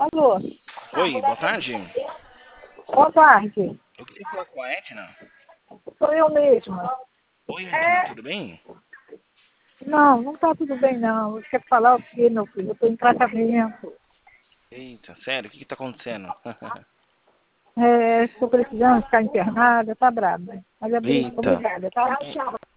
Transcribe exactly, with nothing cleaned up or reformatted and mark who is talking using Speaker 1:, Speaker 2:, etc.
Speaker 1: Alô?
Speaker 2: Oi, boa tarde.
Speaker 1: Boa tarde.
Speaker 2: Eu queria falar com a Edna.
Speaker 1: Sou eu mesma.
Speaker 2: Oi, Edna, tudo bem?
Speaker 1: Não, não tá tudo bem, não. Você quer falar o quê, meu filho? Eu tô em tratamento.
Speaker 2: Eita, sério, o que que tá acontecendo?
Speaker 1: É, estou precisando ficar internada, tá brava. Mas é por isso,
Speaker 2: Eita.
Speaker 1: obrigada, tá? Tchau.